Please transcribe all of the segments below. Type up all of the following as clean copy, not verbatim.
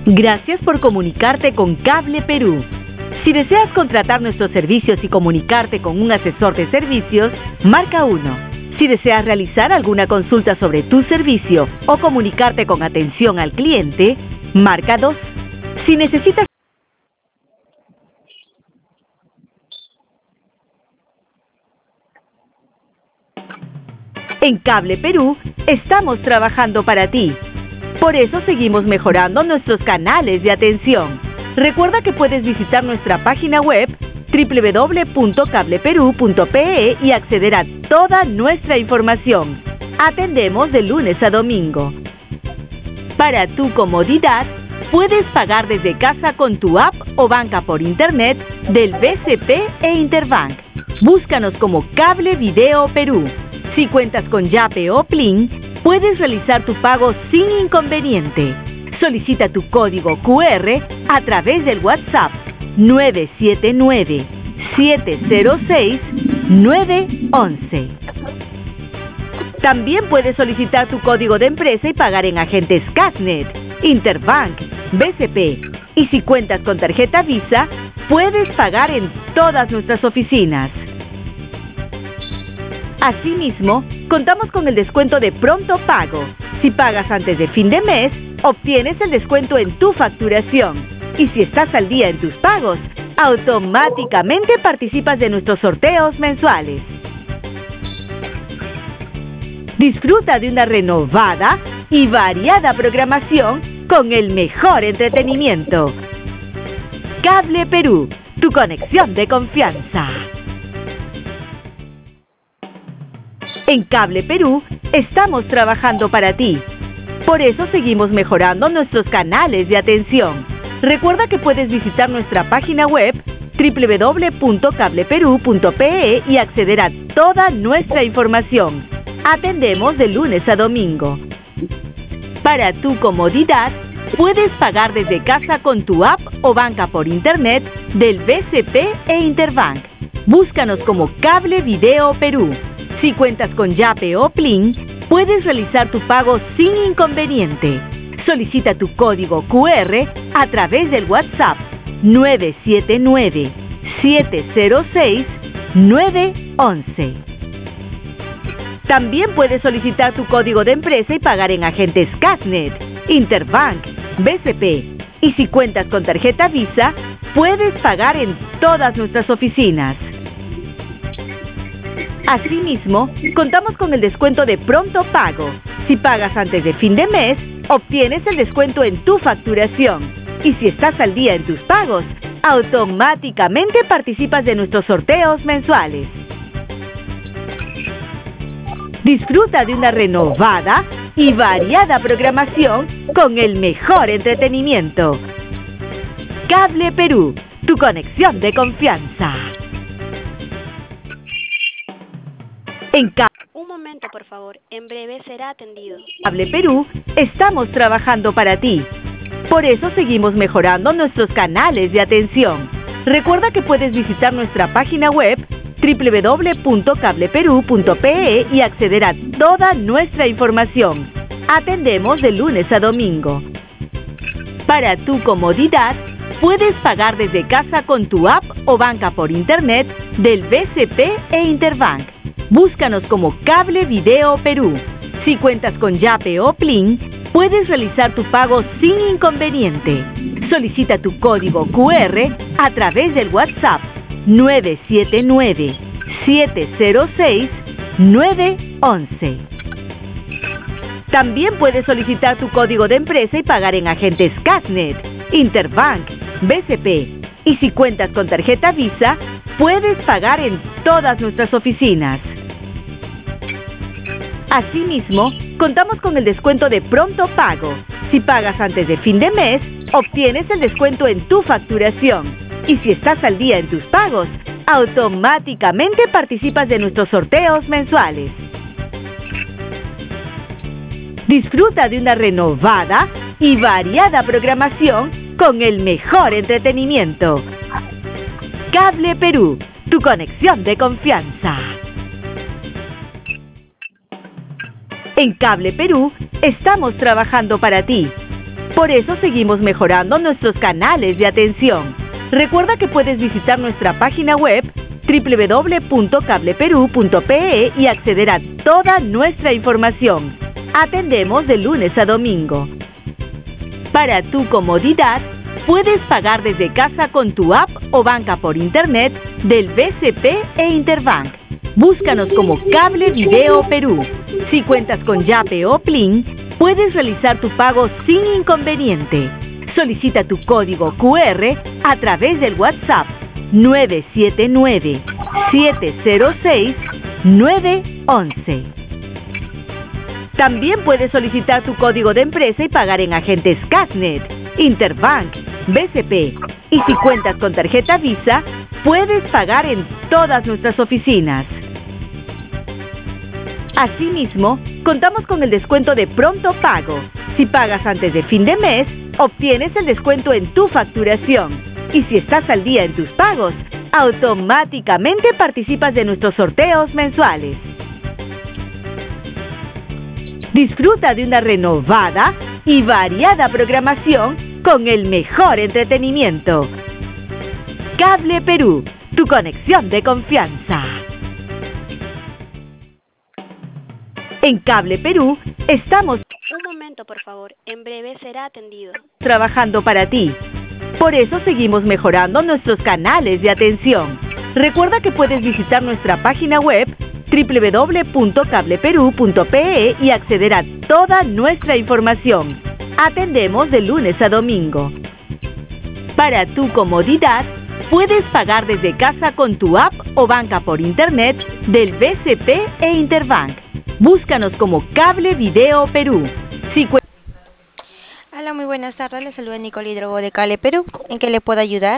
Gracias por comunicarte con Cable Perú. Si deseas contratar nuestros servicios y comunicarte con un asesor de servicios, marca 1. Si deseas realizar alguna consulta sobre tu servicio o comunicarte con atención al cliente, marca 2. Si necesitas... En Cable Perú, estamos trabajando para ti. Por eso seguimos mejorando nuestros canales de atención. Recuerda que puedes visitar nuestra página web www.cableperu.pe y acceder a toda nuestra información. Atendemos de lunes a domingo. Para tu comodidad, puedes pagar desde casa con tu app o banca por internet del BCP e Interbank. Búscanos como Cable Video Perú. Si cuentas con Yape o Plin, puedes realizar tu pago sin inconveniente. Solicita tu código QR a través del WhatsApp 979-706-911. También puedes solicitar tu código de empresa y pagar en agentes Casnet, Interbank, BCP. Y si cuentas con tarjeta Visa, puedes pagar en todas nuestras oficinas. Asimismo, contamos con el descuento de pronto pago. Si pagas antes de fin de mes, obtienes el descuento en tu facturación. Y si estás al día en tus pagos, automáticamente participas de nuestros sorteos mensuales. Disfruta de una renovada y variada programación con el mejor entretenimiento. Cable Perú, tu conexión de confianza. En Cable Perú, estamos trabajando para ti. Por eso seguimos mejorando nuestros canales de atención. Recuerda que puedes visitar nuestra página web www.cableperu.pe y acceder a toda nuestra información. Atendemos de lunes a domingo. Para tu comodidad, puedes pagar desde casa con tu app o banca por internet del BCP e Interbank. Búscanos como Cable Video Perú. Si cuentas con Yape o Plin, puedes realizar tu pago sin inconveniente. Solicita tu código QR a través del WhatsApp 979-706-911. También puedes solicitar tu código de empresa y pagar en agentes Casnet, Interbank, BCP. Y si cuentas con tarjeta Visa, puedes pagar en todas nuestras oficinas. Asimismo, contamos con el descuento de pronto pago. Si pagas antes de fin de mes, obtienes el descuento en tu facturación. Y si estás al día en tus pagos, automáticamente participas de nuestros sorteos mensuales. Disfruta de una renovada y variada programación con el mejor entretenimiento. Cable Perú, tu conexión de confianza. Un momento, por favor. En breve será atendido. Cable Perú, estamos trabajando para ti. Por eso seguimos mejorando nuestros canales de atención. Recuerda que puedes visitar nuestra página web www.cableperu.pe y acceder a toda nuestra información. Atendemos de lunes a domingo. Para tu comodidad, puedes pagar desde casa con tu app o banca por internet del BCP e Interbank. Búscanos como Cable Video Perú. Si cuentas con Yape o Plin, puedes realizar tu pago sin inconveniente. Solicita tu código QR a través del WhatsApp 979-706-911. También puedes solicitar tu código de empresa y pagar en agentes Casnet, Interbank, BCP. Y si cuentas con tarjeta Visa, puedes pagar en todas nuestras oficinas. Asimismo, contamos con el descuento de pronto pago. Si pagas antes de fin de mes, obtienes el descuento en tu facturación. Y si estás al día en tus pagos, automáticamente participas de nuestros sorteos mensuales. Disfruta de una renovada y variada programación con el mejor entretenimiento. Cable Perú, tu conexión de confianza. En Cable Perú, estamos trabajando para ti. Por eso seguimos mejorando nuestros canales de atención. Recuerda que puedes visitar nuestra página web www.cableperú.pe y acceder a toda nuestra información. Atendemos de lunes a domingo. Para tu comodidad, puedes pagar desde casa con tu app o banca por internet del BCP e Interbank. Búscanos como Cable Video Perú. Si cuentas con Yape o Plin, puedes realizar tu pago sin inconveniente. Solicita tu código QR a través del WhatsApp 979-706-911. También puedes solicitar tu código de empresa y pagar en agentes Casnet, Interbank, BCP. Y si cuentas con tarjeta Visa, puedes pagar en todas nuestras oficinas. Asimismo, contamos con el descuento de pronto pago. Si pagas antes de fin de mes, obtienes el descuento en tu facturación. Y si estás al día en tus pagos, automáticamente participas de nuestros sorteos mensuales. Disfruta de una renovada y variada programación con el mejor entretenimiento. Cable Perú, tu conexión de confianza. En Cable Perú estamos Un momento, por favor. En breve será atendido. trabajando para ti. Por eso seguimos mejorando nuestros canales de atención. Recuerda que puedes visitar nuestra página web www.cableperú.pe y acceder a toda nuestra información. Atendemos de lunes a domingo. Para tu comodidad, puedes pagar desde casa con tu app o banca por internet del BCP e Interbank. Búscanos como Cable Video Perú. Si Hola, muy buenas tardes. Le saluda Nicole Hidrogo de Cable Perú. ¿En qué le puedo ayudar?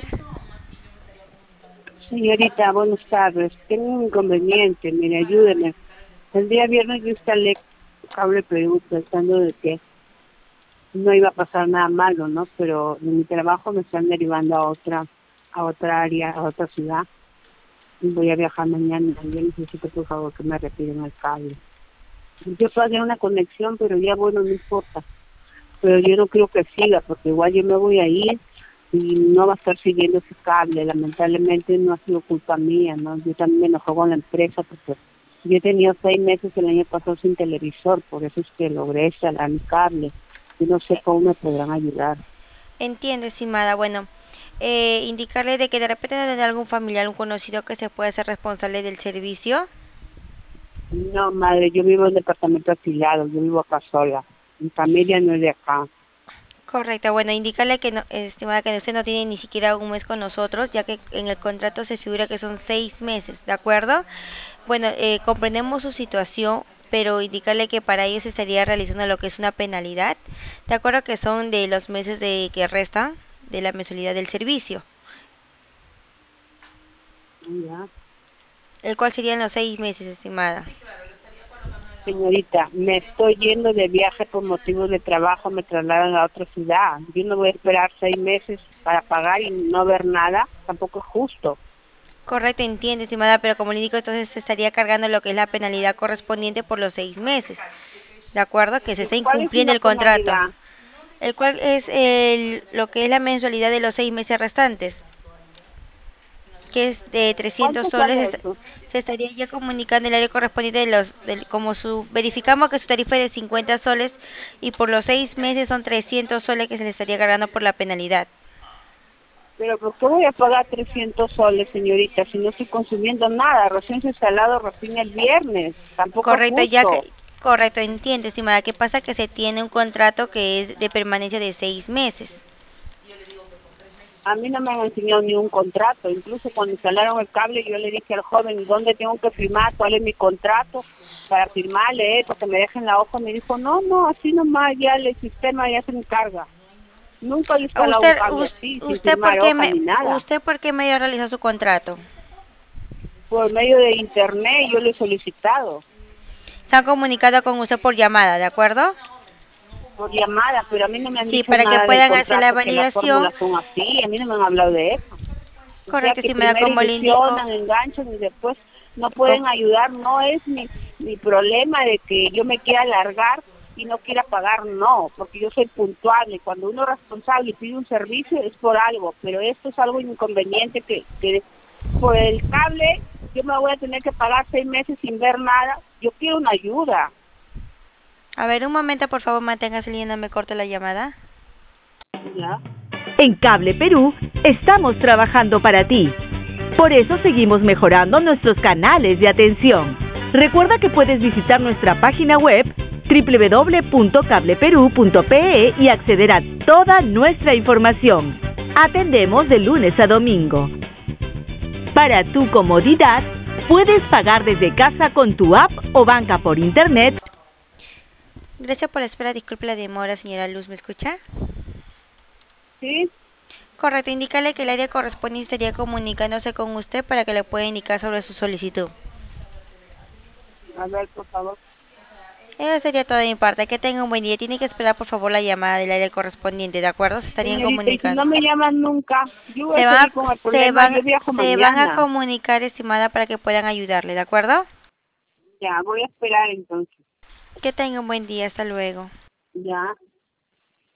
Señorita, buenas tardes. Tengo un inconveniente, mire, ayúdeme. El día viernes yo instalé Cable Perú pensando de que no iba a pasar nada malo, ¿no? Pero en mi trabajo me están derivando a otra área, a otra ciudad. Y voy a viajar mañana. Yo necesito, por favor, que me retiren el cable. Yo pagué una conexión, pero ya, bueno, no importa. Pero yo no creo que siga, porque igual yo me voy a ir y no va a estar siguiendo ese cable. Lamentablemente no ha sido culpa mía, ¿no? Yo también me enojé con la empresa porque yo he tenido 6 meses el año pasado sin televisor, por eso es que logré instalar mi cable. Yo no sé cómo me podrán ayudar. Entiendo, estimada. Bueno, indicarle de que de repente tiene algún familiar, un conocido que se pueda hacer responsable del servicio. No, madre, yo vivo en departamento alquilado, yo vivo acá sola. Mi familia no es de acá. Correcto. Bueno, indicarle que, no, estimada, que usted no tiene ni siquiera un mes con nosotros, ya que en el contrato se figura que son 6 meses, ¿de acuerdo? Bueno, comprendemos su situación, pero indicarle que para ello se estaría realizando lo que es una penalidad, de acuerdo que son de los meses de que restan de la mensualidad del servicio, Ya. el cual serían los 6 meses, estimada. Señorita, me estoy yendo de viaje por motivos de trabajo, me trasladan a otra ciudad. Yo no voy a esperar 6 meses para pagar y no ver nada, tampoco es justo. Correcto, entiende, estimada, pero como le digo, entonces se estaría cargando lo que es la penalidad correspondiente por los 6 meses, ¿de acuerdo? Que se está ¿Cuál es incumpliendo la el contrato, penalidad? el cual es lo que es la mensualidad de los 6 meses restantes, que es de 300 ¿Cuánto sale soles. eso? Se estaría ya comunicando el área correspondiente como verificamos que su tarifa es de 50 soles y por los 6 meses son 300 soles que se le estaría cargando por la penalidad. Pero ¿por qué voy a pagar 300 soles, señorita, si no estoy consumiendo nada? Recién se ha instalado recién el viernes, tampoco Correcto, es ya justo. que, correcto, entiende, estimada. ¿Qué pasa? Que se tiene un contrato que es de permanencia de 6 meses. A mí no me han enseñado ni un contrato, incluso cuando instalaron el cable yo le dije al joven, ¿dónde tengo que firmar? ¿Cuál es mi contrato? Para firmarle, porque me dejen la hoja, me dijo, no, así nomás ya el sistema ya se encarga. Nunca le he instalado un cable así, sin firmar hoja ni nada. ¿Usted por qué medio realizó su contrato? Por medio de internet yo lo he solicitado, Se han comunicado con usted por llamada, ¿de acuerdo? por llamada, pero a mí no me han Sí, dicho para que nada del puedan hacer la contrato, que las validación. fórmulas son así, a mí no me han hablado de eso. O Correcto, sea, que estimada, primero como le indico. ilusionan, enganchan y después no pueden ayudar. No es mi problema de que yo me quiera alargar y no quiera pagar, no, porque yo soy puntual y cuando uno es responsable y pide un servicio es por algo, pero esto es algo inconveniente que por el cable yo me voy a tener que pagar 6 meses sin ver nada. Yo quiero una ayuda. A ver, un momento, por favor, manténgase en línea, no me corte la llamada. ¿Ya? En Cable Perú estamos trabajando para ti. Por eso seguimos mejorando nuestros canales de atención. Recuerda que puedes visitar nuestra página web www.cableperú.pe y acceder a toda nuestra información. Atendemos de lunes a domingo. Para tu comodidad, puedes pagar desde casa con tu app o banca por internet. Gracias por la espera, disculpe la demora, señora Luz, ¿me escucha? ¿Sí? Correcto, indícale que el área correspondiente estaría comunicándose con usted para que le pueda indicar sobre su solicitud. A ver, por favor. Eso sería todo de mi parte. Que tenga un buen día. Tiene que esperar, por favor, la llamada del área correspondiente, ¿de acuerdo? Se estarían Señorita, y si comunicando. no me llaman nunca, yo voy Se a van, seguir con el problema, yo viajo se van a mañana. comunicar, estimada, para que puedan ayudarle, ¿de acuerdo? Ya, voy a esperar entonces. Que tenga un buen día. Hasta luego. Ya.